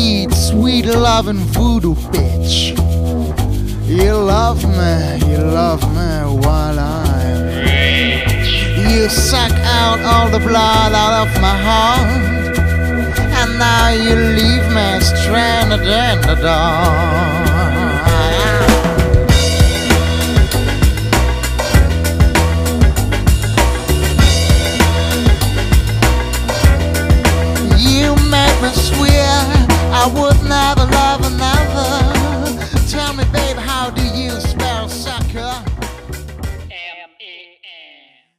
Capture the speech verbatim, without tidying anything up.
sweet, sweet loving voodoo bitch. You love me, you love me while I'm rich. You suck out all the blood out of my heart, and now you leave me stranded in the dark. You make me swear I would never love another. Tell me, babe, how do you spell sucker?